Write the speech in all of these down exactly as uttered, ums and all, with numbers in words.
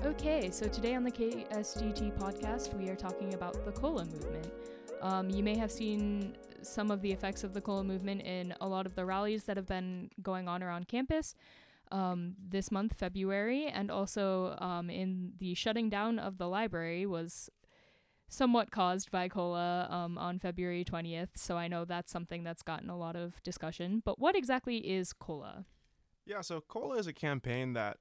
Okay, so today on the K S D T podcast, we are talking about the COLA movement. Um, you may have seen some of the effects of the COLA movement in a lot of the rallies that have been going on around campus um, this month, February, and also um, in the shutting down of the library was somewhat caused by COLA um, on February twentieth, so I know that's something that's gotten a lot of discussion. But what exactly is COLA? Yeah, so COLA is a campaign that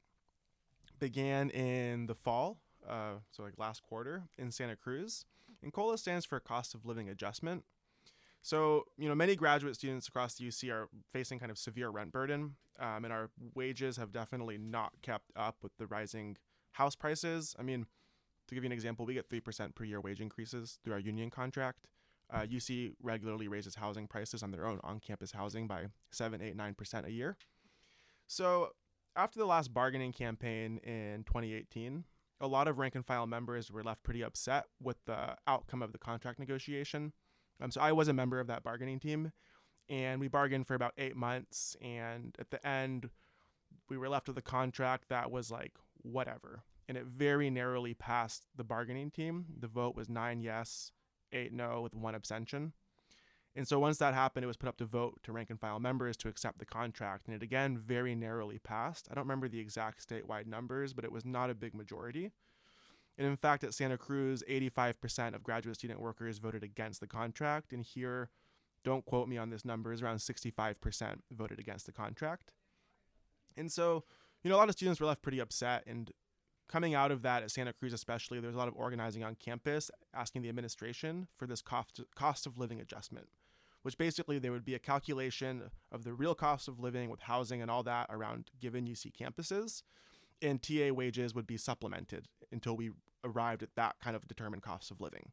began in the fall, uh, so like last quarter in Santa Cruz. And COLA stands for Cost of Living Adjustment. So, you know, many graduate students across the U C are facing kind of severe rent burden, um, and our wages have definitely not kept up with the rising house prices. I mean, to give you an example, we get three percent per year wage increases through our union contract. Uh, U C regularly raises housing prices on their own on-campus housing by seven, eight, nine percent a year. So after the last bargaining campaign in twenty eighteen, a lot of rank and file members were left pretty upset with the outcome of the contract negotiation. Um, so I was a member of that bargaining team, and we bargained for about eight months. And at the end, we were left with a contract that was like, whatever. And it very narrowly passed the bargaining team. The vote was nine yes, eight no, with one abstention. And so once that happened, it was put up to vote to rank and file members to accept the contract. And it again very narrowly passed. I don't remember the exact statewide numbers, but it was not a big majority. And in fact, at Santa Cruz, eighty-five percent of graduate student workers voted against the contract. And here, don't quote me on this number, is around sixty-five percent voted against the contract. And so, you know, a lot of students were left pretty upset. And coming out of that at Santa Cruz especially, there was a lot of organizing on campus asking the administration for this cost, cost of living adjustment, which basically there would be a calculation of the real cost of living with housing and all that around given U C campuses, and T A wages would be supplemented until we arrived at that kind of determined cost of living.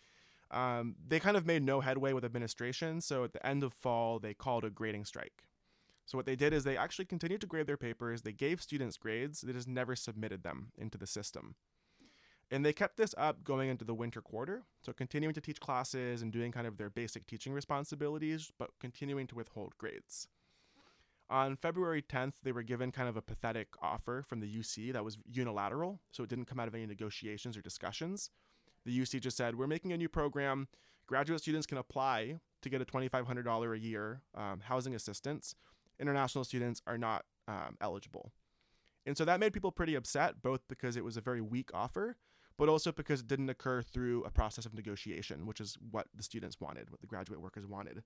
Um, they kind of made no headway with administration, so at the end of fall, they called a grading strike. So what they did is they actually continued to grade their papers. They gave students grades. They just never submitted them into the system. And they kept this up going into the winter quarter, so continuing to teach classes and doing kind of their basic teaching responsibilities, but continuing to withhold grades. On February tenth, they were given kind of a pathetic offer from the U C that was unilateral, so it didn't come out of any negotiations or discussions. The U C just said, we're making a new program. Graduate students can apply to get a twenty-five hundred dollars a year um, housing assistance. International students are not um, eligible. And so that made people pretty upset, both because it was a very weak offer, but also because it didn't occur through a process of negotiation, which is what the students wanted, what the graduate workers wanted.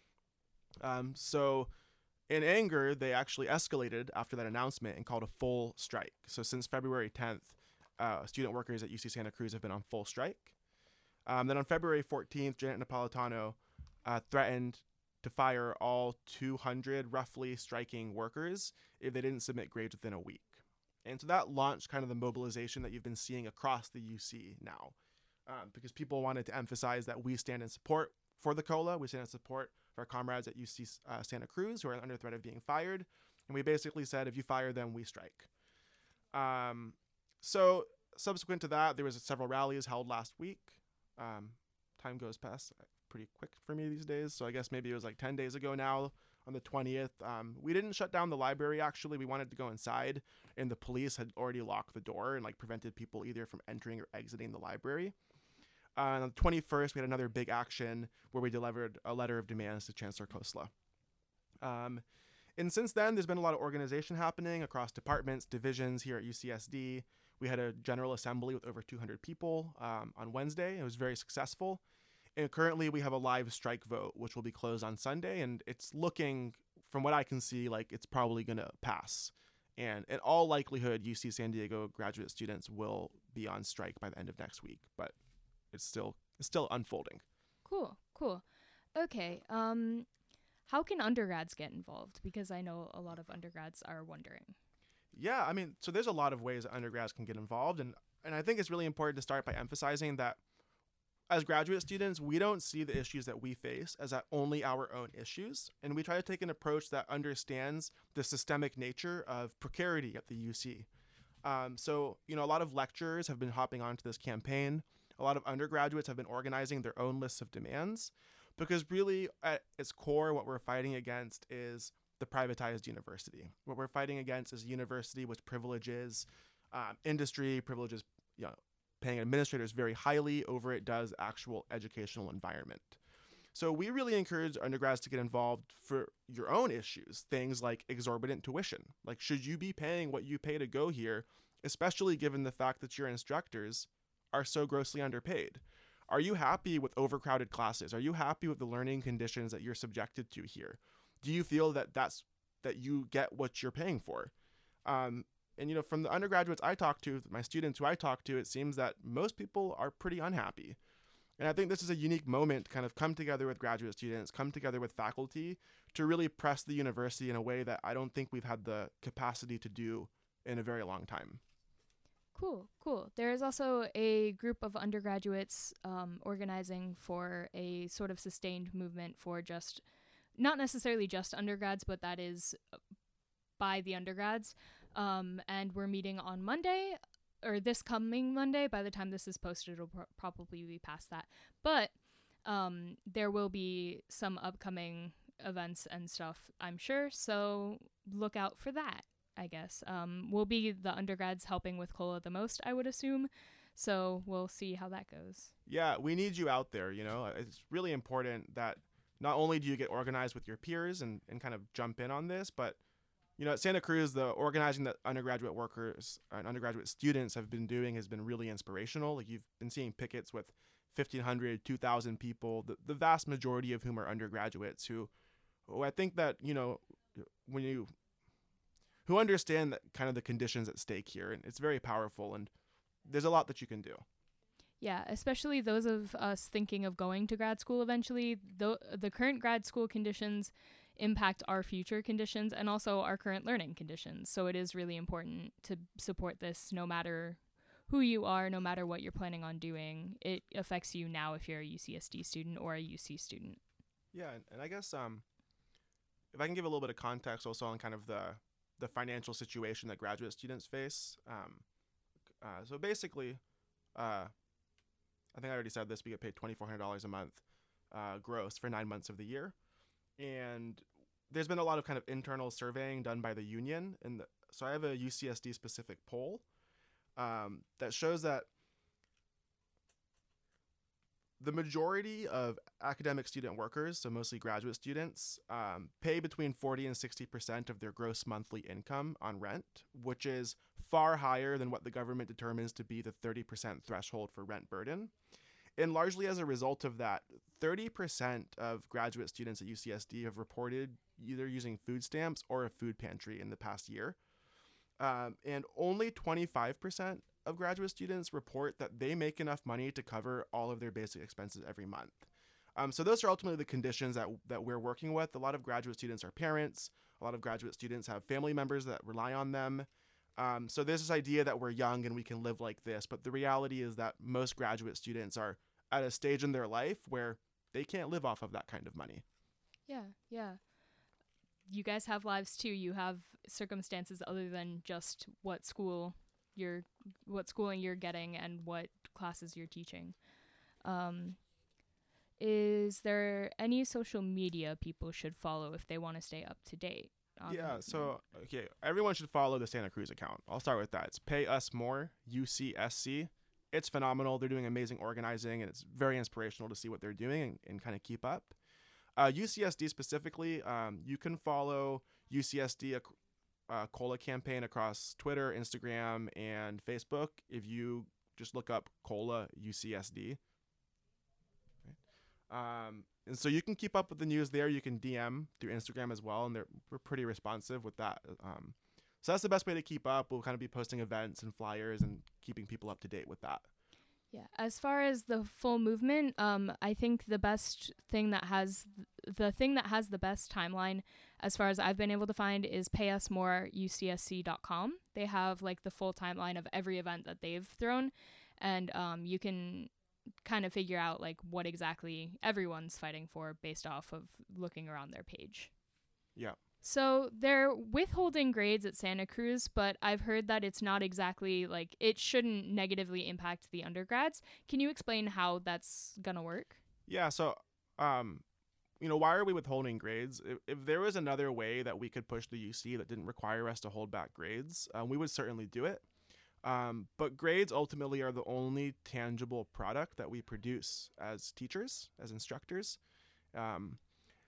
Um, so in anger, they actually escalated after that announcement and called a full strike. So since February tenth, uh, student workers at U C Santa Cruz have been on full strike. Um, then on February fourteenth, Janet Napolitano uh, threatened to fire all two hundred roughly striking workers if they didn't submit grades within a week. And so that launched kind of the mobilization that you've been seeing across the U C now, um, because people wanted to emphasize that we stand in support for the COLA. We stand in support for our comrades at U C uh, Santa Cruz who are under threat of being fired. And we basically said, if you fire them, we strike. Um, so subsequent to that, there was several rallies held last week. Um, time goes past pretty quick for me these days. So I guess maybe it was like ten days ago now on the twentieth. Um, we didn't shut down the library, actually. We wanted to go inside, and the police had already locked the door and like prevented people either from entering or exiting the library. Uh, on the twenty-first, we had another big action where we delivered a letter of demands to Chancellor Khosla. Um, and since then, there's been a lot of organization happening across departments, divisions here at U C S D. We had a general assembly with over two hundred people um, on Wednesday. It was very successful. And currently, we have a live strike vote, which will be closed on Sunday. And it's looking, from what I can see, like it's probably going to pass. And in all likelihood, U C San Diego graduate students will be on strike by the end of next week. But it's still it's still unfolding. Cool, cool. Okay, um, how can undergrads get involved? Because I know a lot of undergrads are wondering. Yeah, I mean, so there's a lot of ways that undergrads can get involved. And, and I think it's really important to start by emphasizing that as graduate students, we don't see the issues that we face as only our own issues. And we try to take an approach that understands the systemic nature of precarity at the U C. Um, so, you know, a lot of lecturers have been hopping onto this campaign. A lot of undergraduates have been organizing their own lists of demands, because really at its core, what we're fighting against is the privatized university. What we're fighting against is a university which privileges Um, industry privileges, you know, paying administrators very highly over it does actual educational environment. So we really encourage undergrads to get involved for your own issues, things like exorbitant tuition. Like, should you be paying what you pay to go here, especially given the fact that your instructors are so grossly underpaid? Are you happy with overcrowded classes? Are you happy with the learning conditions that you're subjected to here? Do you feel that that's that you get what you're paying for? Um, and, you know, from the undergraduates I talk to, my students who I talk to, it seems that most people are pretty unhappy. And I think this is a unique moment to kind of come together with graduate students, come together with faculty to really press the university in a way that I don't think we've had the capacity to do in a very long time. Cool, cool. There is also a group of undergraduates um, organizing for a sort of sustained movement for just, not necessarily just undergrads, but that is by the undergrads. Um, and we're meeting on Monday, or this coming Monday. By the time this is posted, it'll pro- probably be past that. But um, there will be some upcoming events and stuff, I'm sure. So look out for that, I guess. Um, we'll be the undergrads helping with COLA the most, I would assume. So we'll see how that goes. Yeah, we need you out there, you know. It's really important that not only do you get organized with your peers and, and kind of jump in on this, but, you know, at Santa Cruz, the organizing that undergraduate workers and undergraduate students have been doing has been really inspirational. Like, you've been seeing pickets with fifteen hundred, two thousand people, the, the vast majority of whom are undergraduates who, who I think that, you know, when you, who understand that kind of the conditions at stake here, and it's very powerful, and there's a lot that you can do. Yeah, especially those of us thinking of going to grad school eventually. The, the current grad school conditions impact our future conditions and also our current learning conditions. So it is really important to support this no matter who you are, no matter what you're planning on doing. It affects you now if you're a U C S D student or a U C student. Yeah, and, and I guess um, if I can give a little bit of context also on kind of the, the financial situation that graduate students face. Um, uh, so basically, uh, I think I already said this, we get paid twenty-four hundred dollars a month uh, gross for nine months of the year. And there's been a lot of kind of internal surveying done by the union. And the, so I have a U C S D specific poll um, that shows that the majority of academic student workers, so mostly graduate students, um, pay between forty and sixty percent of their gross monthly income on rent, which is far higher than what the government determines to be the thirty percent threshold for rent burden. And largely as a result of that, thirty percent of graduate students at U C S D have reported either using food stamps or a food pantry in the past year. Um, and only twenty-five percent of graduate students report that they make enough money to cover all of their basic expenses every month. Um, so those are ultimately the conditions that, that we're working with. A lot of graduate students are parents. A lot of graduate students have family members that rely on them. Um, so there's this idea that we're young and we can live like this, but the reality is that most graduate students are at a stage in their life where they can't live off of that kind of money. Yeah, yeah. You guys have lives too. You have circumstances other than just what school you're, what schooling you're getting and what classes you're teaching. Um, is there any social media people should follow if they want to stay up to date? Yeah, so, okay, everyone should follow the Santa Cruz account. I'll start with that. It's Pay Us More, U C S C. It's phenomenal. They're doing amazing organizing, and it's very inspirational to see what they're doing and, and kind of keep up. Uh, U C S D specifically, um, you can follow U C S D uh, COLA campaign across Twitter, Instagram, and Facebook if you just look up COLA U C S D. Right. Um, and so you can keep up with the news there. You can D M through Instagram as well, and they're we're pretty responsive with that. Um, so that's the best way to keep up. We'll kind of be posting events and flyers and keeping people up to date with that. Yeah, as far as the full movement, um, I think the best thing that has th- the thing that has the best timeline, as far as I've been able to find, is pay us more U C S C dot com. They have like the full timeline of every event that they've thrown, and um, you can kind of figure out like what exactly everyone's fighting for based off of looking around their page. Yeah. So they're withholding grades at Santa Cruz, but I've heard that it's not exactly like it shouldn't negatively impact the undergrads. Can you explain how that's gonna work? Yeah. So, um, you know, why are we withholding grades? If, if there was another way that we could push the U C that didn't require us to hold back grades, um, we would certainly do it. Um, but grades ultimately are the only tangible product that we produce as teachers, as instructors. Um,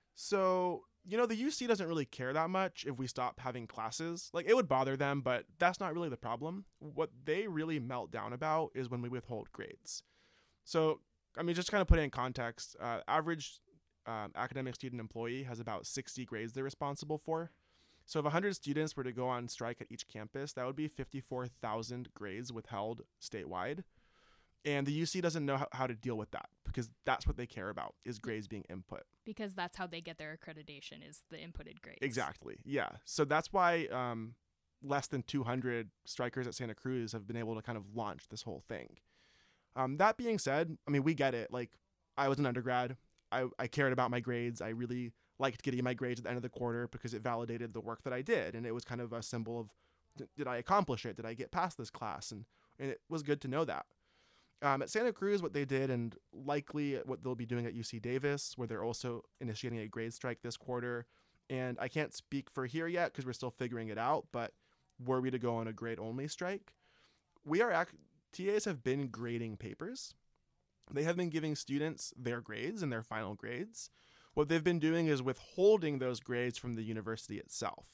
so, you know, the U C doesn't really care that much if we stop having classes. Like, it would bother them, but that's not really the problem. What they really melt down about is when we withhold grades. So, I mean, just kind of put it in context, uh, average um, academic student employee has about sixty grades they're responsible for. So if one hundred students were to go on strike at each campus, that would be fifty-four thousand grades withheld statewide. And the U C doesn't know how, how to deal with that because that's what they care about is grades being input. Because that's how they get their accreditation is the inputted grades. Exactly. Yeah. So that's why um, less than two hundred strikers at Santa Cruz have been able to kind of launch this whole thing. Um, that being said, I mean, we get it. Like, I was an undergrad. I, I cared about my grades. I really liked getting my grades at the end of the quarter because it validated the work that I did. And it was kind of a symbol of, did I accomplish it? Did I get past this class? And, and it was good to know that. Um, at Santa Cruz, what they did, and likely what they'll be doing at U C Davis, where they're also initiating a grade strike this quarter. And I can't speak for here yet because we're still figuring it out, but were we to go on a grade-only strike, we are act- T As have been grading papers. They have been giving students their grades and their final grades. What they've been doing is withholding those grades from the university itself.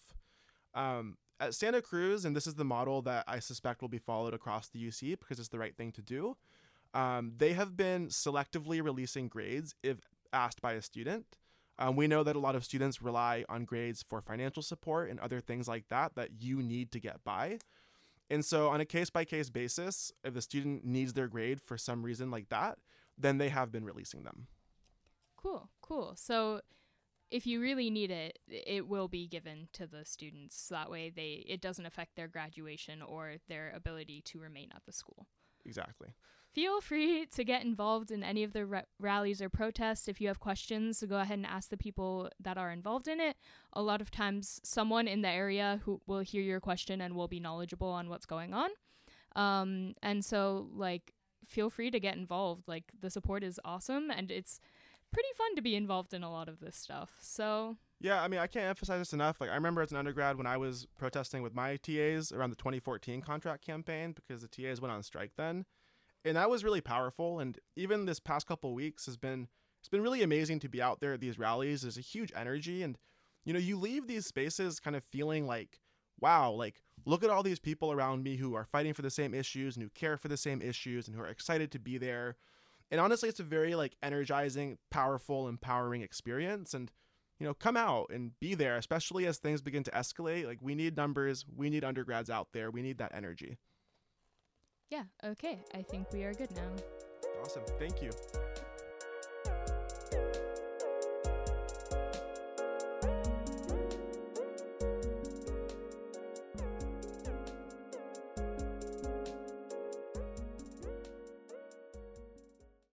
Um, at Santa Cruz, and this is the model that I suspect will be followed across the U C because it's the right thing to do, um, they have been selectively releasing grades if asked by a student. Um, we know that a lot of students rely on grades for financial support and other things like that that you need to get by. And so on a case-by-case basis, if the student needs their grade for some reason like that, then they have been releasing them. Cool, cool. So if you really need it, it will be given to the students. So that way they it doesn't affect their graduation or their ability to remain at the school. Exactly. Feel free to get involved in any of the ra- rallies or protests. If you have questions, go ahead and ask the people that are involved in it. A lot of times someone in the area who will hear your question and will be knowledgeable on what's going on. Um, and so, like, feel free to get involved. Like, the support is awesome, and it's pretty fun to be involved in a lot of this stuff. So yeah, I mean, I can't emphasize this enough. Like, I remember as an undergrad when I was protesting with my T As around the twenty fourteen contract campaign because the T As went on strike then. And that was really powerful. And even this past couple of weeks has been, it's been really amazing to be out there at these rallies. There's a huge energy. And, you know, you leave these spaces kind of feeling like, wow, like, look at all these people around me who are fighting for the same issues and who care for the same issues and who are excited to be there. And honestly, it's a very, like, energizing, powerful, empowering experience. And, you know, come out and be there, especially as things begin to escalate. Like, we need numbers. We need undergrads out there. We need that energy. Yeah, okay. I think we are good now. Awesome. Thank you.